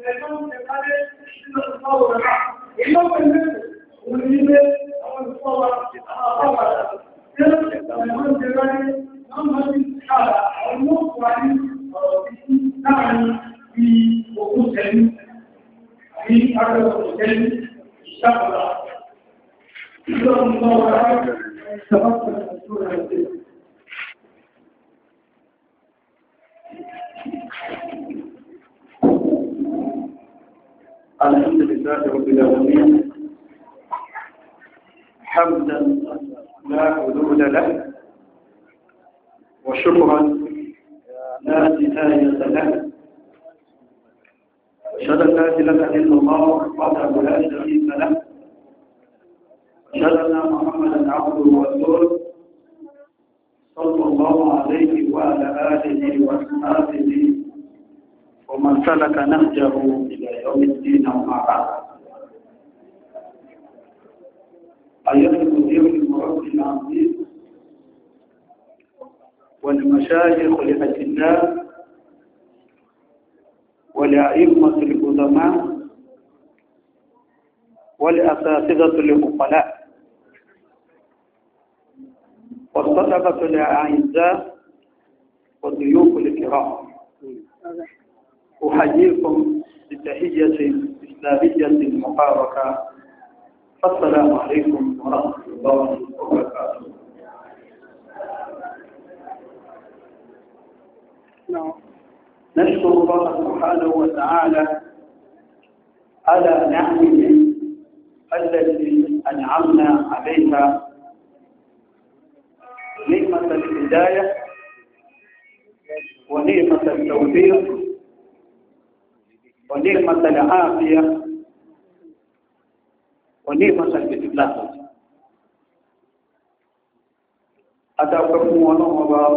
الحمد لله رب العالمين حمدا لا حدود له وشكرا لا نهاية له أشهد أن لا إله إلا الله وحده لا شريك له أشهد أن محمدا عبده ورسوله صلى الله عليه وعلى آله وأصحابه ومن سلك نهجه إلى يوم الدين أما بعد أيها المدير المربي العظيم والمشايخ الأجلاء والأئمة العلماء والأساتذة العقلاء والطلبة الأعزاء والضيوف الكرام أحييكم بتحية إسلامية مباركة السلام عليكم ورحمة الله وبركاته. نشكر الله سبحانه وتعالى على نعمه التي أنعمنا عليها نعمة الهداية ونعمة التوفيق ونعمة العافية ونعمة الإسلام. أتوقفوا ونوضا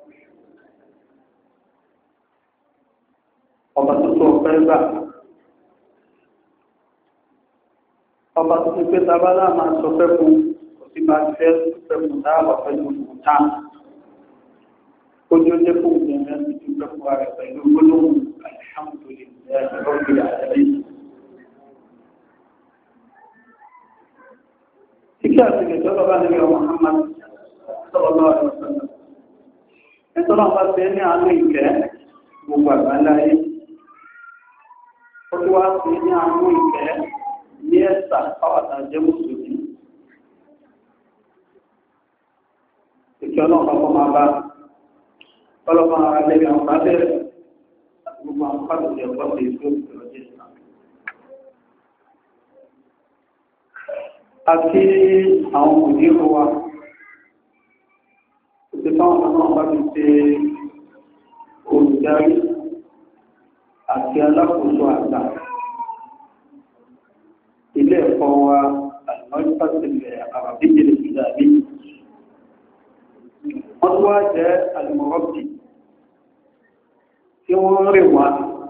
ọba tó tó ọpẹ́ gbà ọba tó ti pé tábálá máa sọ fẹ́ fún kò sí bá fẹ́ fẹ́ fún dáàbà pẹ̀lú ìmọ̀ta ojú ọjọ́ fún ìgbẹ̀rẹ̀ ti tún fẹ́ fún ààrẹ pẹ̀lú gbólóhùn alhamdulillah rabbil alamin. Kíkẹ́ àti ìgbẹ̀jọ́ bá nílẹ̀ Muhammad sallallahu alaihi wasallam nítorí àwọn bá ṣe ní àánú ìkẹ́ gbogbo àgbáláyé ó tó wá sí ní àánú ìkẹ́ ní ẹ̀sà pàwàtà jẹ́ mùsùlùmí. Ìkẹ́ ọlọ́pàá kọ́ máa bá ọlọ́pàá ara lẹ́gbẹ̀ẹ́ àwọn bá bẹ̀rẹ̀ àti gbogbo àwọn pàtàkì ẹ̀kọ́ sí ìlú ìrọ̀jẹ́ ìsìnkú. Àti àwọn òdírò wa ó ti fáwọn ọmọ bá ti ṣe olùdarí àti alákòóso àgbà ilé ẹ̀kọ́ wa àlùmọ́sílẹ̀ àràbíjìlẹ̀ ìdàbí. Wọ́n tó wá jẹ́ alìmọ̀rọ́bì tí wọ́n rí wá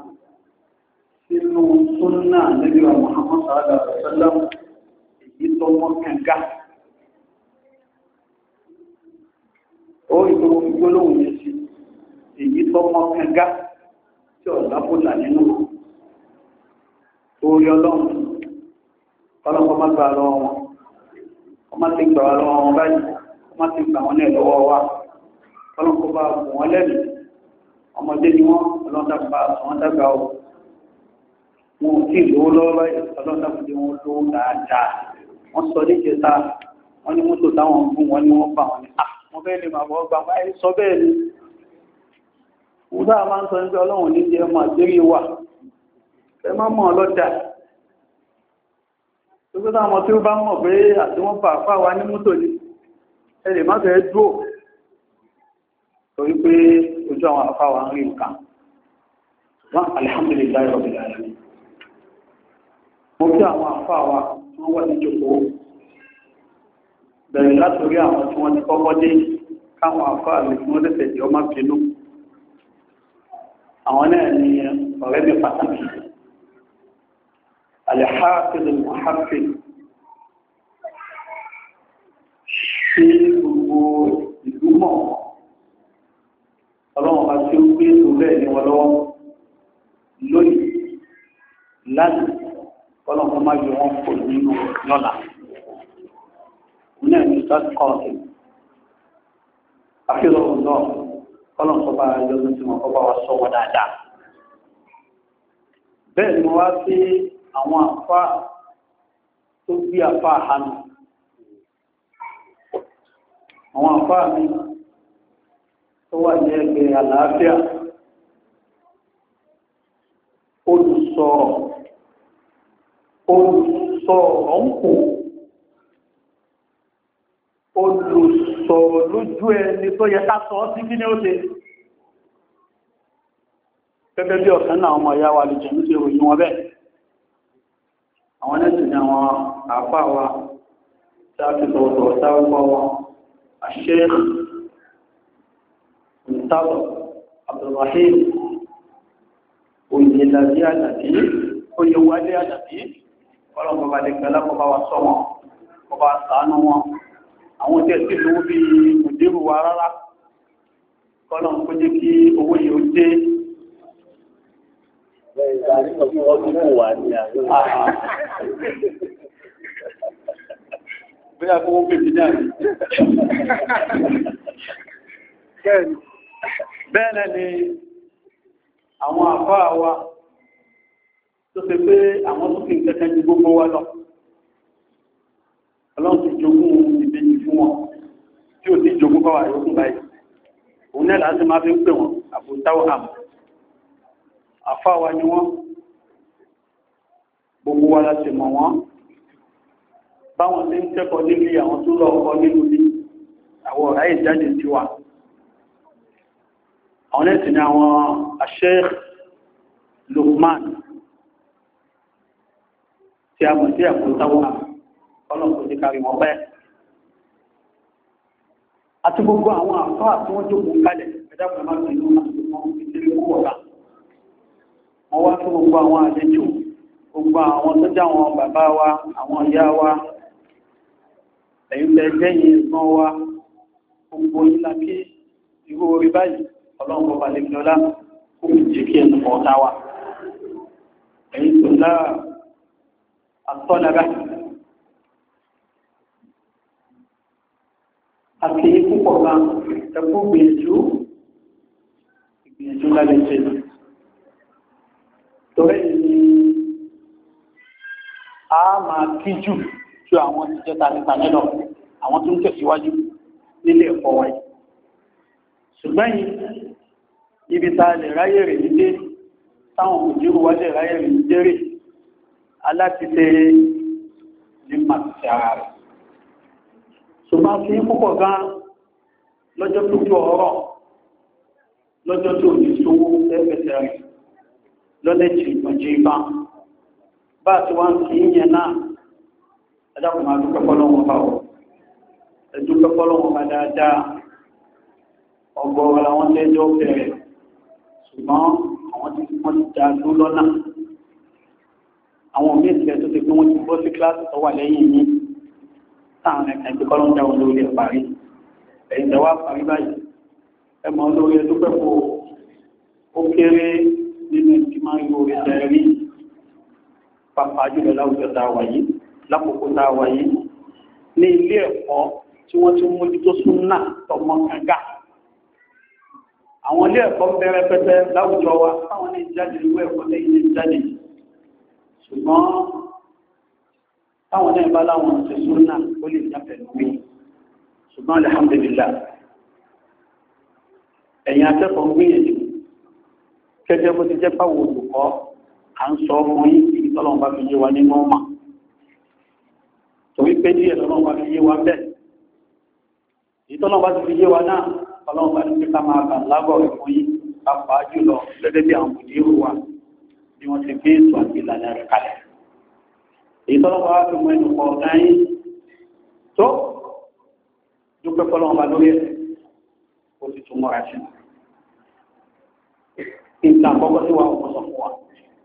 sínú súnnà Ànábì wa Muhammad sallallahu alaihi wasallam èyí tó mọ́ kànga. Ó ìgbòho gbólóhùn yẹn sí èyí tó mọ́ kànga tí ọ̀dá bùlà nínú orí ọlọ́run ọlọ́pọ̀ má gbà lọ́wọ́ wọn wọ́n má ti gbà lọ́wọ́ wọn báyìí wọ́n má ti gbà wọn ní ẹ̀lọ́wọ́ wa ọlọ́pọ̀ bá bù wọ́n lẹ́nu ọmọdé ni wọ́n ọlọ́dàgbà àwọn dàgbà ọ̀ wọn ò tí lówó lọ́wọ́ báyìí ọlọ́dàgbà wọn lówó dáadáa wọ́n sọ ní ìjẹta wọ́n ní mọ́tò táwọn gún wọn ní wọ́n fà wọn ní wọ́n bẹ́ẹ̀ ni màbọ̀ gbà báyìí sọ bẹ́ẹ̀ ni Ìwúdá máa ń sọ ní pé ọlọ́run ní jẹ ọmọ àjẹ́rí wà. Ẹ má mọ̀ ọlọ́dà. Tó gbé táwọn tí ó bá mọ̀ pé àti wọ́n fà fà wá ní mọ́tò ní. Ẹ lè má fẹ́ dúró. Torí pé ojú àwọn àfà wa ń rí nǹkan. Wọ́n alhamdulillah rabbil alamin. Mo kí àwọn àfà wa tí wọ́n wà ní jókòó. Bẹ̀rẹ̀ látorí àwọn tí wọ́n ti kọ́kọ́ dé káwọn àfà lè fún wọ́n tẹ̀sẹ̀ jẹ́ ọmọ bínú. Àwọn náà ni ọ̀rẹ́ mi pàtàkì al-Hafiz al-Muhafiz ṣe gbogbo ìlú mọ̀ ọlọ́run bá tí ó gbé ìlú rẹ̀ ní wọn lọ́wọ́ lónìí láti kọ́lọ́kọ́ má yọ wọn kò nínú lọ́la ní ẹ̀mí ìtọ́sí kọ́ọ̀tì àfihàn náà kọ́lọ́kọ́ bá yọ lọ sí wọn kọ́ bá wa sọ wọn dáadáa. Bẹ́ẹ̀ ni mo wá sí àwọn àfá tó bí àfá àhánu àwọn àfá mi tó wà ní ẹgbẹ́ àlàáfíà olùsọ̀rọ̀ ń kò olùsọ̀rọ̀ lójú ẹni tó yẹ ká sọ sí kí ní ó ṣe gẹ́gẹ́ bí ọ̀kan náà ọmọ ìyá wa lè jẹ́ ní ṣe ròyìn wọn bẹ́ẹ̀ àwọn ẹ̀sìn ni àwọn àpá wa tí a ti sọ̀rọ̀ sáwọ́ wọn Sheikh Mustapha Abdulrahim Oyèládé Àlàbí Oyèwálé Àlàbí ọlọ́pàá bá lè gbẹ́lá kọba wa sọ wọn kọba ṣàánú wọn àwọn tí ẹ̀sì lówó bí òdérù wa rárá kọ́lọ̀ kó jẹ́ kí owó yìí ó dé bóyá kó wọ́n pèsè náà bẹ́ẹ̀ ni àwọn àfáà wa tó ṣe pé àwọn tó kí n kẹ́kẹ́ ju gbogbo wa lọ ọlọ́run ti jogún ìbejì fún wọn tí ò sí jogún kọ́wà yóò kún báyìí òun náà láti máa fi ń pè wọn àbútáwọ̀ àmì àfáà wa ni wọ́n gbogbo wa láti mọ̀ wọ́n báwọn tí ń kẹ́kọ̀ọ́ nílé àwọn tó lọ ọkọ̀ nínú ní àwọn ọ̀rá ìjáde tí wà àwọn ẹ̀sì ni àwọn Sheikh Lukman tí a mọ̀ sí àpòtáwà ọlọ́pọ̀ ní kárí wọn pẹ́ àti gbogbo àwọn àfáà tí wọ́n jókòó kalẹ̀ ẹ̀dàpọ̀ máa tẹ̀lú ìdílé kúwọ̀ká wọ́n wá fún gbogbo àwọn àlejò gbogbo àwọn tó já wọn bàbá wa àwọn ìyá wa ẹ̀yìn tẹ́gbẹ́yìn ẹ̀gbọ́n wa gbogbo ìlà kí irú orí báyìí ọlọ́run bọ̀bá lè fi ọlá kó fi jẹ́ kí ẹnu ọ̀tá wa ẹ̀yìn tó láà àtọ́lára àti púpọ̀ kan ẹkú gbìyànjú lálẹ́ jẹ́ torí ni a máa kíjù tí àwọn ti jẹ́ tàbí lọ àwọn tó ń tẹ̀síwájú nílé ẹ̀kọ́ wáyé ṣùgbọ́n ibi ta lè ráyè rẹ̀ nílé táwọn òjìrò wá lè ráyè rẹ̀ nílé aláti tẹ́ ní màtí ara rẹ̀ ṣùgbọ́n kí púpọ̀ gan lọ́jọ́ púpọ̀ ọ̀rọ̀ lọ́jọ́ tó ní sówó ẹgbẹ̀tẹ̀ rẹ̀ lọ́lẹ́jì ìpọ̀jì ìbá bá ti wá ń kí yẹn náà ẹjọ́kùn máa dúpẹ́ fọ́lọ́wọ́ bá wọ́ ẹdúpẹ́ fọ́lọ́wọ́ bá dáadáa ọgbọ̀rọ̀ àwọn tẹ́jọ́ bẹ̀rẹ̀ ṣùgbọ́n àwọn tí wọ́n ti dá ló lọ́nà àwọn mẹ́sìlẹ̀ tó ti pé wọ́n ti bọ́ sí kíláàsì tó wà lẹ́yìn yìí táwọn ẹ̀kẹ́ tí kọ́lọ́ ń dáwọn lórí ẹ̀ parí ẹ̀yìn tẹ́wà parí báyìí ẹmọ lórí ẹdúpẹ́ kó ó kéré nínú tí máa ń yóò rí tẹ́rí pàpà jùlọ láwùjọ tá a wà yìí lákòókò tá a wà yìí ní ilé ẹ̀kọ́ tí wọ́n ti mójútó súnnà tọmọ kànga àwọn ilé ẹ̀kọ́ bẹ̀rẹ̀ pẹ́pẹ́ láwùjọ wa táwọn ní ìjáde ìwé ẹ̀kọ́ lẹ́yìn ìjáde ṣùgbọ́n táwọn náà bá láwọn ṣe súnnà ó lè jáfẹ́ lórí ṣùgbọ́n alhamdulillah ẹ̀yin akẹ́kọ̀ọ́ gbìyànjú kẹ́jẹ́ bó ti jẹ́ pàwọ̀ olùkọ́ à ń sọ ọmọ yìí ìtọ́lọ́wọ́n bá fi yé wa nínú ọmọ torí pé díẹ̀ lọ́wọ́n bá fi yé wa bẹ́ẹ̀ ìtọ́lọ́wọ́n bá ti fi yé wa náà ọlọ́wọ́n bá ti fi ká máa bà lágọ̀ rẹ̀ fún yìí pàápàá jùlọ gẹ́gẹ́ bí àwọn òdìrú wa bí wọ́n ti gbé ètò àti ìlànà rẹ̀ kalẹ̀ ìtọ́lọ́wọ́n bá fi mọ ẹnu pọ̀ náyìn tó dúpẹ́ fọlọ́wọ́n bá lórí ẹ̀ ó ti tún mọ́ra sí ìgbà àkọ́kọ́ tí wà ọkọ̀ sọ fún wa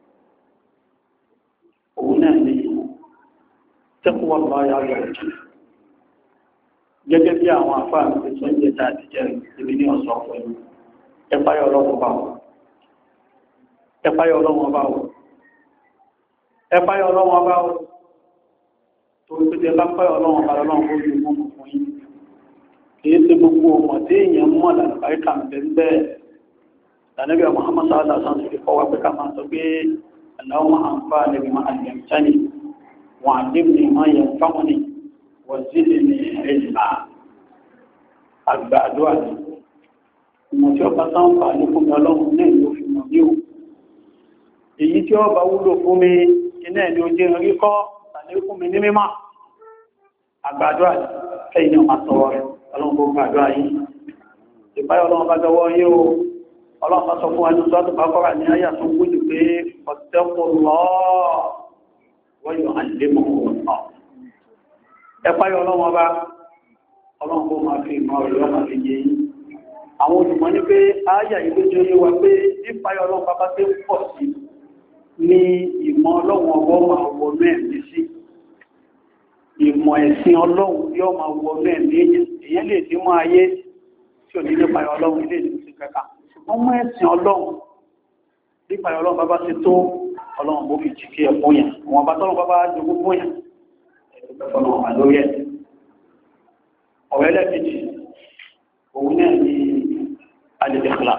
òun náà ní tẹ́kùwọ́ lọ ya yọ jù gẹ́gẹ́ bí àwọn àfáà ti sọ ìjẹta àti jẹ́ ibi ní ọ̀sọ̀ pẹ̀lú ẹ̀fáyọ̀ ọlọ́wọ́ bá wọ ẹ páyà ọlọ́run ọba o tó ń pèsè bá páyà ọlọ́run ọba ọlọ́run ó ju mọ́ fún yín kìí ṣe gbogbo ọmọ tí èèyàn mọ̀ làlùbáríkà ń bẹ bẹ́ẹ̀ lànàbí Muhammad sallallahu alaihi wasallam ti fọwọ́ pé ká máa sọ pé Allahumma anfa'ni bima 'allamtani wa 'allimni ma yanfa'uni wa zidni 'ilma àgbàdo àti ìmọ̀ tí ó bá sáǹfà ní fún mi ọlọ́run náà ló fi mọ̀ ní o èyí tí ó bá wúlò fún mi iná ẹni ó jẹ́ orí kọ́ tàbí fún mi ní mímọ̀ àgbàdo àti kẹ́yìn ọmọ àtọwọ́ rẹ̀ ọlọ́run gbogbo àjọ ayé ìbáyọ̀ ọlọ́run bá jọwọ́ yé o ọlọ́run bá sọ fún wa ní sọ́tù bá kọ́ra ní àyà tó wúlò pé ọ̀tẹ́kùnlọ́ wọ́n yóò àlébọ̀ ọ̀nà ẹ̀páyọ̀ ọlọ́run bá ọlọ́run kó máa fi ìmọ̀ rẹ̀ ọmọ fi yé àwọn olùmọ̀ ní pé àyà ìlú jẹ́ yé wa pé ìpáyọ̀ ọlọ́run bá bá tẹ́ ń pọ̀ sí ní ìmọ̀ ọlọ́run ọwọ́ máa wọ mẹ́rin sí ìmọ̀ ẹ̀sìn ọlọ́run yóò máa wọ mẹ́rin èyàn lè tí mọ́ ayé tí ò ní nípa ọlọ́run ilé ìlú sí kẹta ṣùgbọ́n mọ́ ẹ̀sìn ọlọ́run nípa ọlọ́run bàbá ti tó ọlọ́run bó fi jìkí ẹ̀kún yẹn wọn bá tọ́lọ́run bàbá jogún fún yẹn ẹ̀dùnkẹ́fọ́nà wà lórí ẹ̀ ọ̀rẹ́ lẹ́kejì òun náà ní al-ikhlas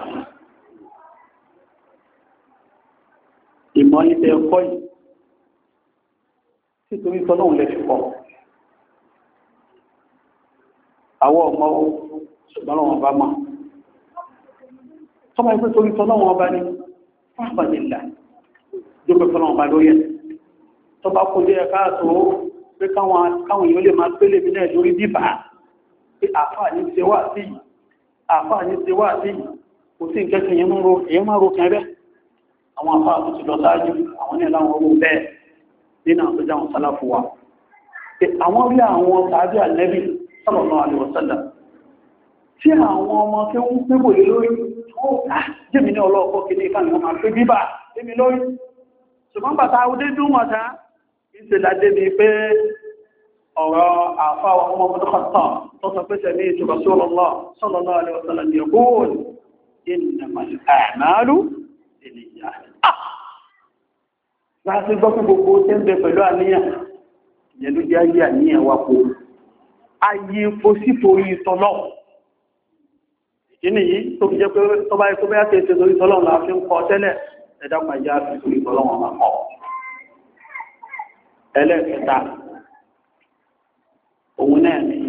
ìmọ̀ ilẹ̀ ẹ̀kọ́ yìí títorí tọ́lọ́run lẹ́ fi kọ́ àwọ̀ ọmọ ṣùgbọ́n lọ́wọ́ bá máa tọ́bá ipé torí tọ́lọ́wọ́ bá ní fáfàdìlà jókè tọ́lọ́wọ́ bá lóyẹ̀ tọ́bá kò jẹ́ káàtò pé káwọn èèyàn lè máa pélé bí náà lórí bíbà pé àfáà ní ṣe wà sí kò sí ìkẹ́kẹ́ èèyàn máa ro kẹrẹ àwọn àfáà tó ti lọ sáájú àwọn ní ẹ̀láwọn owó bẹ́ẹ̀ nínú àwọn tó jáwọn sálàfù wa àwọn rí àwọn tàbí àlẹ́bí sallallahu alaihi wasallam tí àwọn ọmọ tí ó ń pébò lé lórí ó jẹ́mi ní ọlọ́ọ̀kọ́ kí ní ìkànnì wọn máa pé bíbà jẹ́mi lórí ṣùgbọ́n bàtà ó dé dúnmọ̀ta ìṣẹ̀lájé ni pé ọ̀rọ̀ àfáwà ọmọ ọmọdé kọ̀tọ̀ tó sọ pé tẹ̀lé ìtura sallallahu alaihi wasallam ní ọgbọ́n innamal a'malu binniyat láti gbọ́ pé gbogbo tẹ́ ń bẹ pẹ̀lú àníyàn ìyẹn ló jẹ́ ayé àníyàn wa kó ayé fosíforí tọ́lọ́ ìdí yìí tó fi jẹ́ pé tó bá ikú bẹ́yà tẹ́ torí tọ́lọ́ la fi ń kọ tẹ́lẹ̀ ẹ̀dàpà ìjà fi torí tọ́lọ́ wọn máa kọ́ ẹlẹ́ẹ̀kẹta òun náà ni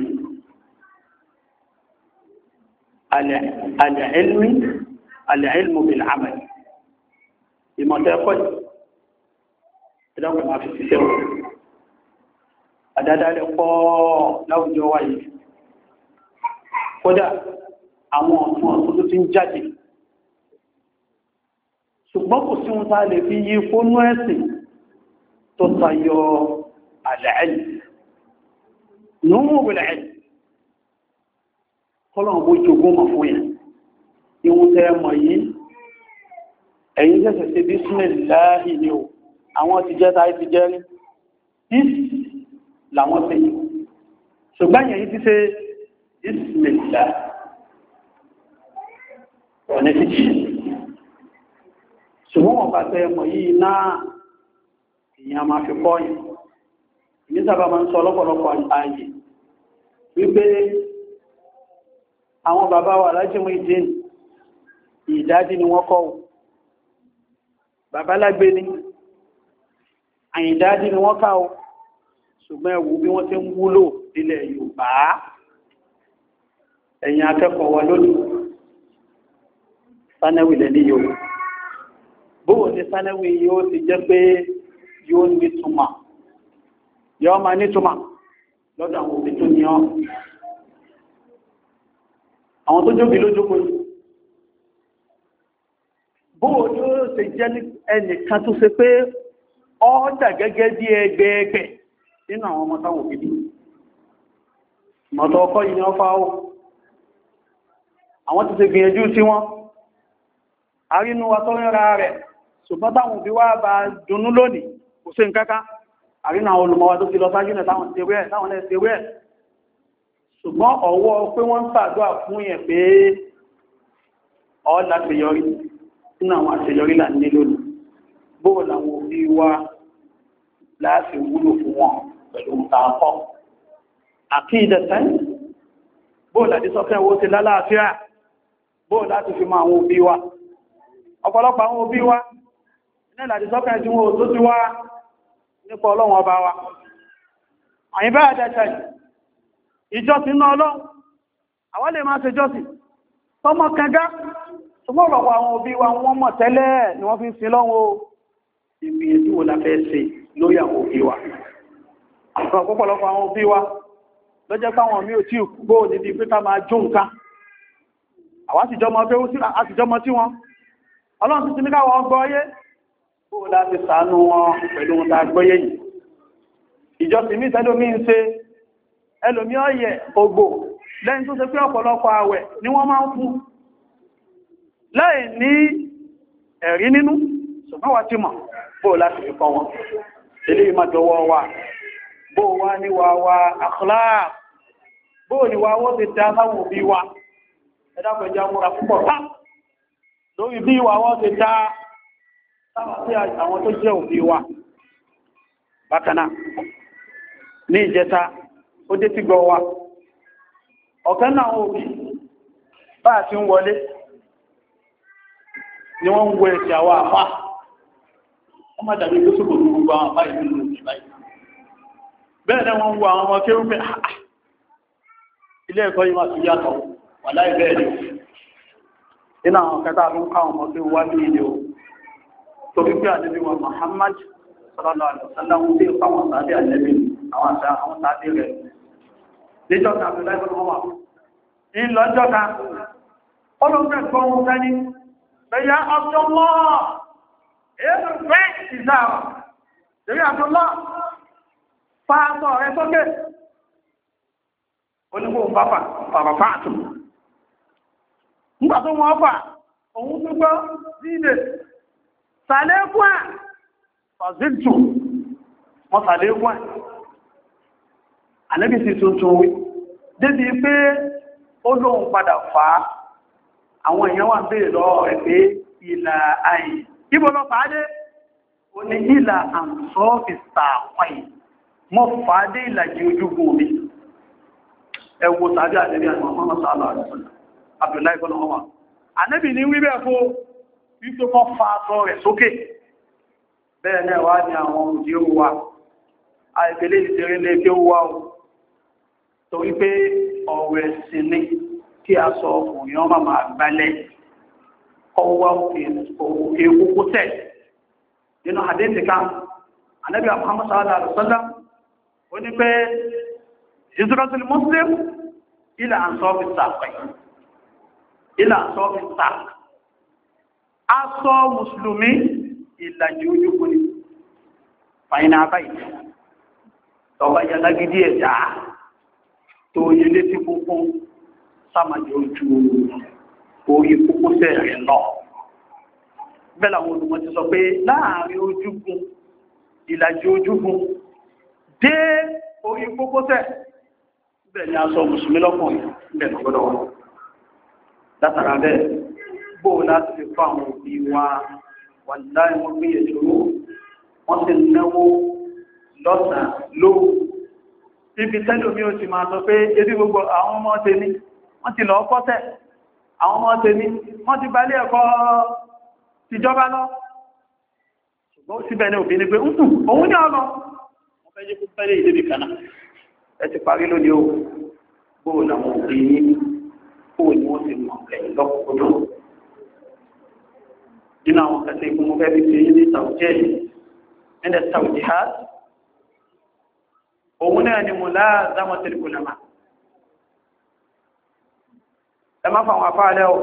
al-ilmu bil-amal ìmọ̀tẹ́kọ́ ẹ̀dàpà máa fi ṣiṣẹ́ wọn àdádálẹ̀ pọ̀ láwùjọ wa yìí kódà àwọn ọ̀tún tó ti ń jáde ṣùgbọ́n kò sí wọn tá lè fi yí fónú ẹ̀sìn tó tayọ al-ilm nùmù bil-ilm kọ́lọ̀n bó jogún mọ̀ fún yẹn ìwọ̀n tẹ́ mọ̀ yìí ẹ̀yìn jẹ́sẹ̀ sí bísmìláhì ni ó àwọn ti jẹ́ táì ti jẹ́rí làwọn tẹ́ yìí ṣùgbọ́n yẹ̀yí ti ṣe ìsìnlẹ̀ ọ̀nà títí ṣùgbọ́n wọn bá tẹ́ ẹmọ̀ yìí náà èyàn máa fi kọ́ yìí ní sábà máa ń sọ lọ́pọ̀lọpọ̀ ààyè wípé àwọn bàbá wa lájímọ̀ ìdín ìdádí ni wọ́n kọ́ bàbá lágbé ní àyìndádí ni wọ́n ká ṣùgbọ́n ẹ̀wù bí wọ́n ti ń wúlò nílẹ̀ Yorùbá ẹ̀yin akẹ́kọ̀ọ́ wa lónìí sánẹ́wì lẹ́ní yóò bóò ní sánẹ́wì yóò ti jẹ́ pé yóò nítumọ̀ yóò máa nítumọ̀ lọ́dọ̀ àwọn òbí tó ní ọ́ àwọn tó jóbi lójókòó yìí bóò ní ó ṣe jẹ́ ẹnìkan tó ṣe pé ọ́dà gẹ́gẹ́ bí ẹgbẹ̀ẹ́gbẹ̀ nínú àwọn ọmọ táwọn òbí mọ̀tọ̀ ọkọ́ yìí ni ọ fáwọ́ àwọn ti ṣe gbìyànjú sí wọn àrínú wa tó rẹ́ra rẹ̀ ṣùgbọ́n táwọn òbí wá bá dùnnú lónìí kò sí nǹkanká àrínú àwọn olùmọ̀wà tó ti lọ sáájú náà táwọn ṣe wẹ́ ṣùgbọ́n ọwọ́ pé wọ́n ń ṣàdúà fún yẹn pé ọ́ láṣeyọrí nínú àwọn àṣeyọrí là ní lónìí bóò làwọn òbí wa láti wúlò fún wọn pẹ̀lú tààkọ́. Àkídatan bóò láti sọ́kẹ́ owó ti lálàáfíà bóò láti fi mọ àwọn òbí wa. Ọ̀pọ̀lọpọ̀ àwọn òbí wa ní láti sọ́kẹ́ tí wọ́n tó ti wá nípa Ọlọ́run ọba wa. Àyíbá àdẹ́sẹ̀ ìjọsìn náà Ọlọ́run, àwọn lè máa ṣe jọ́sìn tọmọ kẹgá, ṣùgbọ́n ọ̀pọ̀ àwọn òbí wa wọ́n mọ̀ tẹ́lẹ̀ ni wọ́n fi ń sin lọ́wọ́ ìgbìyànjú wo la fẹ́ ṣe lórí àwọn òbí wa. Ọ̀pọ̀lọpọ̀ àwọn òbí wa ló jẹ́ pàwọn mí ò tí gbó níbi pé ká máa jó nǹkan. Àwa sì jọmọ tí wọn. Ọlọ́run ti ní káwọn ọgbọ́ ọyé, ó láti ṣàánú wọn pẹ̀lú ohun tá a gbọ́yé yìí. Ìjọsìn mí tẹ́lómí ń ṣe, ẹlòmí ọ̀yẹ̀ ògbò lẹ́yìn tó ṣe pé ọ̀pọ̀lọpọ̀ àwẹ̀ ni wọ́n máa ń fún. Láì ní ẹ̀rí nínú, ṣùgbọ́n wa ti mọ̀ bó láti fi kọ́ wọn. Eléyìí máa jọwọ́ wa, bó wá ní wa akhlaq, bó ní wa wọ́n ti dá sáwọn òbí wa. Ẹ dákun ẹ jẹ́ á múra púpọ̀ tá lórí bí wa wọ́n ti dá sáwọn sí àwọn tó jẹ́ òbí wa. Bákan náà, ní ìjẹta, ó dé tí gbọ́ wa. Ọ̀kan náà òbí bá ti ń wọlé ni wọ́n ń wọ ẹ̀sì àwọn àfá. Wọ́n má dàbí tó sókò gbogbo àwọn àfá ìlú ìlú ìbáyìí. Bẹ́ẹ̀ náà wọ́n ń wọ àwọn ọmọ kí ó pẹ́ ilé ẹ̀kọ́ yìí máa ti yàtọ̀ wà láì bẹ́ẹ̀ ni. Nínú àwọn kẹta tó ń ká ọmọ tí ó wá ní ilé o. Torí pé àdébí wọn Muhammad sallallahu alaihi wasallam tí ó fáwọn sàádé àdébí àwọn sàádé rẹ̀. Níjọ́ kan àbúlá ìbọn ọmọ. Ìlọ́jọ́ kan, ọlọ́gbẹ̀ gbọ́n fẹ́ni, bẹ̀yà Abdullah, èèyàn fẹ́ ìzára, èyí Abdullah, fàátọ̀ rẹ̀ sókè. Onígbò bàbà, bàbà fàátù. Nígbà tó wọ́n fà, òun tó gbọ́ sílẹ̀, sàlékún ẹ̀, fàzíntù, wọ́n sàlékún ẹ̀. Ànábì sì tuntun wí. Débi pé ó lóun padà fà á, àwọn èèyàn wà bèèrè lọ rẹ̀ pé ìlà àì. Ibo lọ fàádé? Ó ní ìlà àǹsọ́ ìsàwọ̀n. Mọ́ fàádé ìlàjì ojúgun mi. Ẹ wo tàbí àdẹ́bí Muhammad sallallahu alaihi wasallam. Abdullahi ibn Umar. Ànábì ní wíbẹ̀ fún wípé kọ́ fa aṣọ rẹ̀ sókè. Bẹ́ẹ̀ náà wá ní àwọn òjì ó wà. Àìfẹ́lẹ́ ìṣeré lé kí ó wà ó. Torí pé ọ̀rọ̀ ẹ̀sìn ní kí a sọ ọkùnrin ọmọ máa gbálẹ̀ ọwọ́ òkè kókó tẹ̀. Nínú àdéhìí kan, Ànábì Muhammad sallallahu alaihi wasallam ó ní pé Hijratul Muslim ila ansọ́fì sàpẹ̀. Ila ansọ́fì sàpẹ̀. Aṣọ Mùsùlùmí ìlàjì ojúkú ni. Fàyínà àbáyìí. Tọba yàlágídí ẹ̀dá tó yẹ létí púpọ̀ sámàjì ojú orí kókósẹ̀ rẹ̀ lọ. Bẹ́ẹ̀ làwọn olùmọ̀ ti sọ pé láàrin ojúgun, ìlàjì ojúgun dé orí kókósẹ̀, bẹ́ẹ̀ ni aṣọ Mùsùlùmí lọ́kùnrin bẹ́ẹ̀ lọ́gbọ́dọ̀ wọn. Látara bẹ́ẹ̀, bóò láti fi fún àwọn òbí wa wà láì wọ́n gbé ẹ̀ṣòro, wọ́n ti náwó lọ́sàn lóò. Ibi tẹ́lómi ó ti máa sọ pé ebí gbogbo àwọn ọmọ tèmi wọ́n ti lọ kọ́sẹ̀, àwọn ọmọ tèmi wọ́n ti bá ilé ẹ̀kọ́ tìjọba lọ. Ṣùgbọ́n síbẹ̀ ní òbí ní pé òun ní ọlọ wọ́n fẹ́ jẹ́ kó fẹ́lẹ̀ ìdébì kaná. Ẹ ti parí lónìí o, bóò làwọn òbí yín bóò ni wọ́n ti mọ̀ lẹ́yìn lọ́kùnkúndùn. Nínú àwọn kẹsẹ̀ ikú mo fẹ́ fi ṣe yí ní tàwùjẹ́ yìí, ẹ̀ndẹ̀ tàwùjẹ́ òun náà ni mulazamatul ulama. Ẹ má fà àwọn afáàlẹ́ ọ̀,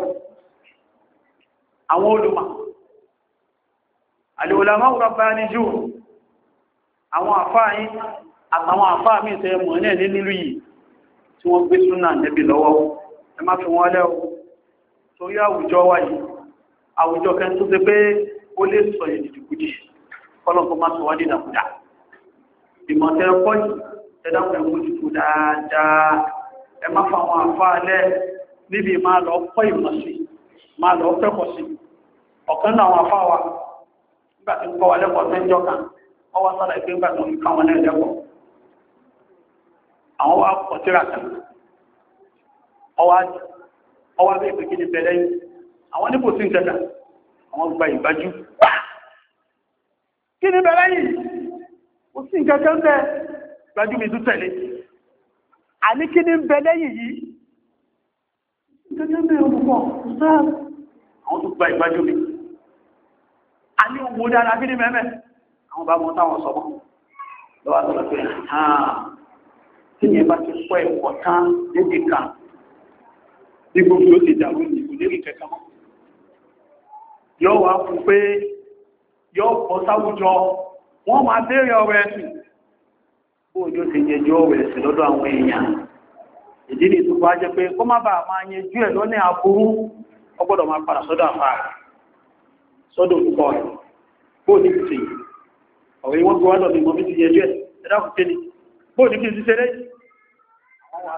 àwọn olùmọ̀, al-ulama rabbaniyun, àwọn àfáàyín àtàwọn àfáà mí tẹ́ mọ̀ ní ẹ̀lẹ́ nílùú yìí tí wọ́n gbé súnà nẹ́bì lọ́wọ́. Ẹ má fi wọ́n lẹ́ ọ̀, torí àwùjọ wa yìí, àwùjọ kẹ́ tó ṣe pé ó lè sọ ìdìdìkújì, kọ́lọ́kọ́ má sọ wá dìdàkúdà. Ìmọ̀tẹ́ ọkọ́ ẹ̀dàkùn ẹ̀mójútó dáadáa, ẹ má fa àwọn àfáàlẹ́ níbi máa lọ kọ́ ìmọ̀ sí, máa lọ kẹ́kọ̀ọ́ sí. Ọ̀kan náà àwọn àfáà wa nígbàtí ń kọ́ wa lẹ́kọ̀ọ́ tẹ́jọ́ kan, ọwọ́ sára ìpé ń gbà tó ń káwọn náà lẹ́kọ̀ọ́ àwọn wá pọ̀ tíra kan ọwá bẹ́ẹ̀ pé kí ní bẹ̀rẹ̀ yìí àwọn nípò sí ìjẹta àwọn gba ìgbájú kí ní bẹ̀rẹ̀ yìí ó sì ìjẹta ń bẹ gbájú mi tún tẹ̀lé àní kí ní bẹ̀rẹ̀ yìí ìjẹta ń bẹ olùkọ́ àwọn tó gba ìgbájú mi a ní owó dára kí ní mẹ́mẹ́ àwọn bá mọ́ táwọn sọmọ́ lọ́wọ́ tó lọ́pẹ́ tí ní ẹbá ti pọ̀ ẹ̀kọ́ tán lédè kan ní gbogbo ó ti dàrú ní ìlérí kẹta mọ́ yóò wá fún pé yóò bọ́ sáwùjọ wọ́n máa béèrè ọ̀rọ̀ ẹ̀sìn bóòjó ti yẹjọ́ ọ̀rọ̀ ẹ̀sìn lọ́dọ̀ àwọn èèyàn ìdí ni tó bá jẹ́ pé kó má bàa máa yẹjú ẹ̀ lọ́nà aburú ó gbọ́dọ̀ máa padà sọ́dọ̀ àfà sọ́dọ̀ olùkọ́ rẹ̀ bóòdí ti ṣe ọ̀rẹ́ wọ́n gbọ́ lọ́dọ̀ ìmọ̀ bí ti yẹjú ẹ̀ ẹ̀dàkùn tẹ́ni bóòdí kí n ti ṣe rẹ̀ àwọn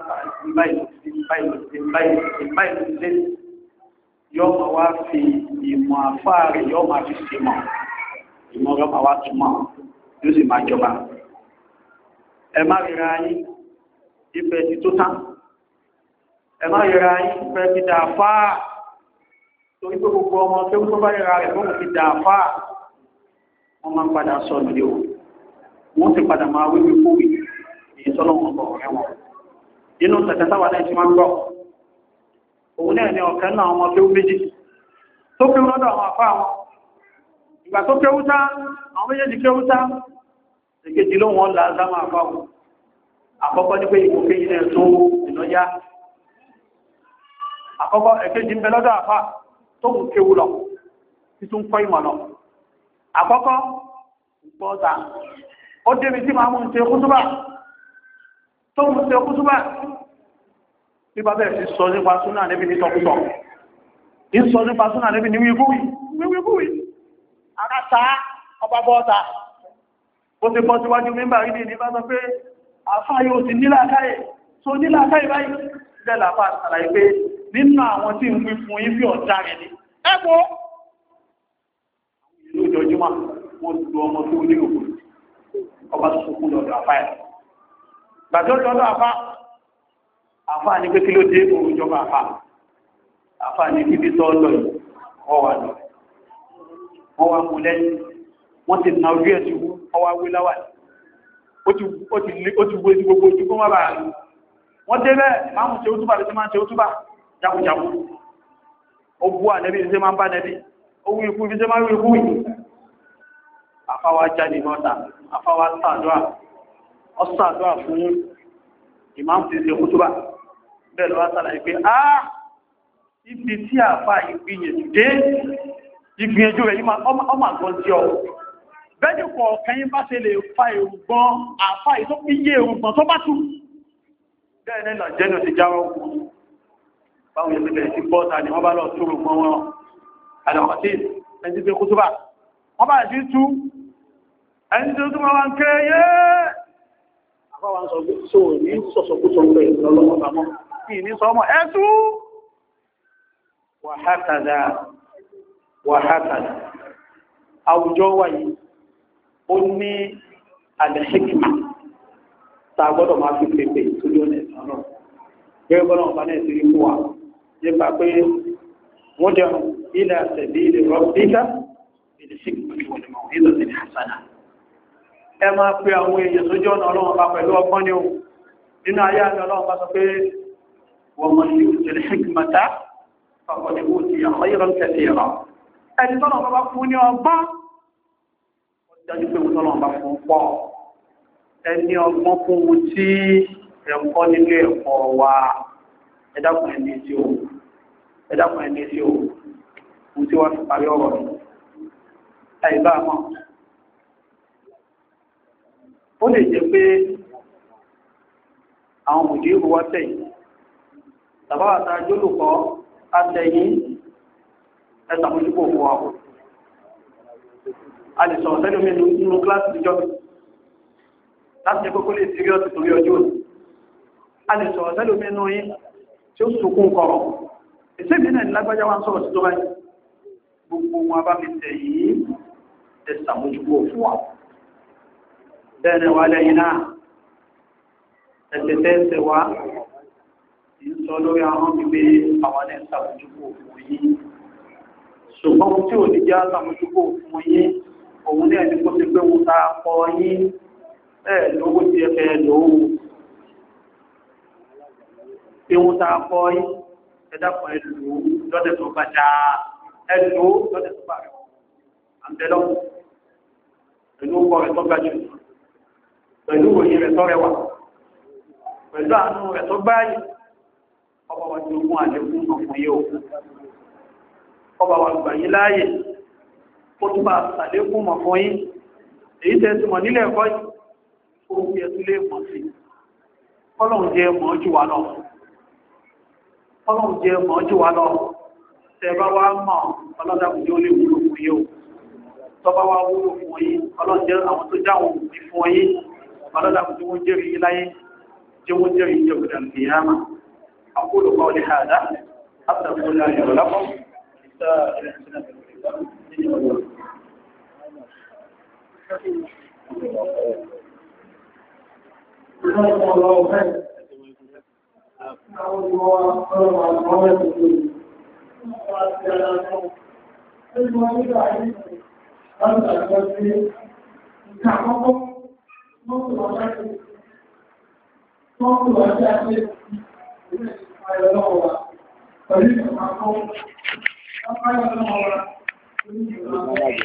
àtàrí yọ́ ma wá fi ìmọ̀ àfáà rẹ̀ yọ́ ma fi ṣe mọ̀ ìmọ̀ rẹ̀ ma wá túnmọ̀ yóò sì máa jọba ẹ má ríra yí ìfẹ́ ti tó tán ẹ má ríra yí ìfẹ́ ti dàáfáà torí pé gbogbo ọmọ tó tó bá ríra rẹ̀ fún ti dàáfáà wọ́n máa ń padà sọ nílé o wọ́n sì padà máa wíwí fúwì èyí tọ́lọ́wọ́n bọ̀ rẹ̀ wọn inú tẹ̀tẹ̀táwà náà ti máa ń gbọ́ òun náà ni ọ̀kẹ́ náà ọmọ kéwú méjì tó kéwú lọ́dọ̀ àwọn àfá wọn ìgbà tó kéwú tá àwọn méjèèjì kéwú tá èkejì ló wọ́n là sáma àfá wọn àkọ́kọ́ ní pé ìpò kéjì náà tó ìlọ́yá àkọ́kọ́ èkejì ń bẹ lọ́dọ̀ àfá tó kù kéwú lọ títún kọ́ ìmọ̀ lọ àkọ́kọ́ ìpọ́ta ó débi tí máa mú ń ṣe kútúbà tó mú ṣe kútúbà bí bá bẹ̀rẹ̀ sí sọ nípa súnà níbi ní tọkútọ̀ ní sọ nípa súnà níbi ní wíwíwí aráta ọba bọ́ta ó ti bọ́ síwájú mímbà rí ní bá sọ pé àfá yóò ti nílàkáyè tó nílàkáyè báyìí jẹ́ làfá àlàyé pé nínú àwọn tí ń wí fún yín bí ọ̀dá rẹ̀ ni ẹgbọ́ ìlú ìjọjúmọ́ wọ́n lu ọmọ tó ní òkú ọba sọkún lọ́dọ̀ àfá ẹ̀ gbàjọ́ lọ́dọ̀ àfá ní pé kí ló dé òun jọba àfá ní kíbi tọ́ lọ ọwà lọ wọ́n wá mú lẹ́yìn wọ́n ti na ojú ẹ̀ ti wú ọwá wé láwà ó ti wé sí gbogbo ojú kó má bàá rí wọ́n dé bẹ́ẹ̀ máa mú ṣe ó túbà lẹ́sẹ̀ máa ṣe ó túbà jákujàku ó bú ànẹ́bí ṣe máa ń bá nẹ́bí ó wú ikú ibi ṣe máa wú ikú yìí àfá wá jáde mọ́ta àfá wá sàdúrà fún ìmáàmù ti ṣe kútúbà bẹ́ẹ̀ lọ́wọ́ sára ìpé ibi tí àfá ìgbìyànjú dé ìgbìyànjú rẹ̀ ọmọ àgbọn tí ọ bẹ́ẹ̀ni kọ̀ kẹyìn bá ṣe lè fa èrùgbọ́n àfá ìtó iye èrùgbọ́n tó bá tú bẹ́ẹ̀ nẹ́nà jẹ́nà ti jáwọ́ báwọn yẹn bẹ̀rẹ̀ sí bọ́ta ni wọ́n bá lọ tó rùgbọ́n wọn àdàkọ̀tí ẹni tí ṣe kútúbà wọ́n bá sí tú ẹni tí ó túnmọ̀ wọn kéyé àbáwọn sọ ní sọ̀sọ̀kúsọ̀ pẹ̀ lọ́lọ́mọ́ kí ní sọmọ̀ ẹ́sù wàhákàdà àwùjọ wáyé ó ní alẹ́ṣẹ́kìmá tàgbọ́dọ̀ máa fi pèpè tó ló ní ìsànà gẹ́gẹ́ bọ́nà ọba náà ti rí fún wa nípa pé wọ́n dẹ̀rùn ilẹ̀ àtẹ̀bí ilẹ̀ rọ́bíkà ẹ máa pè àwọn èèyàn tó jọ́ ọ̀nà ọlọ́run bá pẹ̀lú ọgbọ́n ní ohun nínú ayé àti ọlọ́run bá sọ pé wọ́n mọ̀ sí ìjẹ̀lẹ̀ hikmata fàkọ̀dẹ̀wò ti àkọ́yẹ̀rọ̀ kẹsì ẹ̀rọ ẹni tọ́nà bá fún ní ọgbọ́n ó dájú pé wọ́n tọ́nà bá fún pọ̀ ẹni ọgbọ́n fún wọn tí ẹ̀kọ́ nílé ẹ̀kọ́ wa ẹ̀dàkùn ẹni tí ó ohun tí wọ́n fi parí ọ̀rọ̀ ẹ̀bá mọ́ ó lè jẹ́ pé àwọn mùdí ìrù wá tẹ̀yìn tàbáwàtà jólùkọ́ àtẹ̀yìn ẹ̀sàmójúkò fún wa a lè sọ̀rọ̀ tẹ́lú mẹ́nu nínú kíláàsì ìjọ́ láti jẹ́ kókó lè sírí ọ̀tí torí ọjọ́ òní a lè sọ̀rọ̀ tẹ́lú mẹ́nu yí tí ó sùkún kọ̀rọ̀ ìsẹ́gbẹ̀ẹ́ ní lágbàjá wá ń sọ̀rọ̀ sí tó báyìí gbogbo wọn bá mi tẹ̀ yìí ẹ̀sàmójúkò fún wa bẹ́ẹ̀ wà lẹ́yìn náà ẹ̀tẹ̀tẹ̀ wá ìsọ lórí àwọn gbígbé àwọn ní ìsàmójúkò fún yín ṣùgbọ́n tí ò ní jẹ́ ìsàmójúkò fún yín òun ní ẹni kó ti pé wọn ta kọ yín ẹ̀ lówó tí ẹ fẹ́ lòó pé wọn ta kọ yín ẹ̀dàpọ̀ ẹlò lọ́dẹ̀ tó bá já ẹlò lọ́dẹ̀ tó bá rẹ̀ àǹtẹ́lọ́ pẹ̀lú ọkọ̀ rẹ̀ tó gbájú pẹ̀lú òyìn rẹ̀ tó rẹwà pẹ̀lú àánú rẹ̀ tó gbáyì ọba wa tí ó mú àlékún ọ̀fún yóò ọba wa gbà yí láàyè ó tún bá sàlékún ọ̀fún yí èyí tẹ́ tí mọ̀ nílẹ̀ ẹ̀kọ́ yìí ó fi ẹ̀tún lé mọ̀ sí ọlọ́run jẹ́ mọ̀ jù wá lọ ọlọ́run jẹ́ mọ̀ jù wá lọ tẹ́ bá wá mọ̀ ọlọ́dàkùn jẹ́ ó lè wúlò fún yóò tọba wá wúlò fún yí ọlọ́run jẹ́ àwọn tó jáwọn òbí fún yí ọlọ́dàkùn tí wọ́n jẹ́rìí láyé tí wọ́n jẹ́rìí jẹ́ òkúta ìyáma أقول قولي هذا أستغفر الله لي ولكم Thank you.